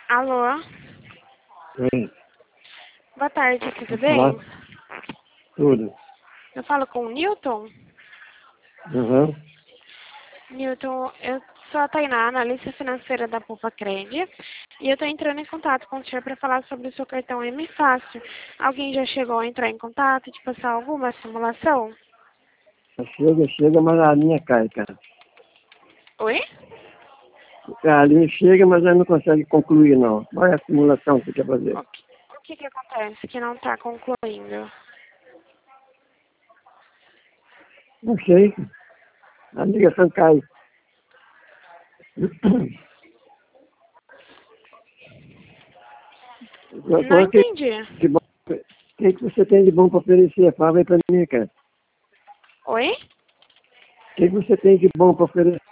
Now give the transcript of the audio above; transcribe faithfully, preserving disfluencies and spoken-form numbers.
Alô? Oi. Boa tarde, tudo bem? Olá. Tudo. Eu falo com o Newton? Uhum. Newton, eu sou a Tainá, analista financeira da Poupa Cred, e eu estou entrando em contato com o senhor para falar sobre o seu cartão M Fácil. Alguém já chegou a entrar em contato e te passar alguma simulação? Chega, chega, mas a linha cai, cara. Oi? A linha chega, mas ela não consegue concluir, não. Qual é a simulação que você quer fazer? O que, o que, que acontece que não está concluindo? Não sei. A ligação cai. Não Qual é que, entendi. que bom- o que que você tem de bom para oferecer? Fala aí para mim, cara. Oi? O que que você tem de bom para oferecer?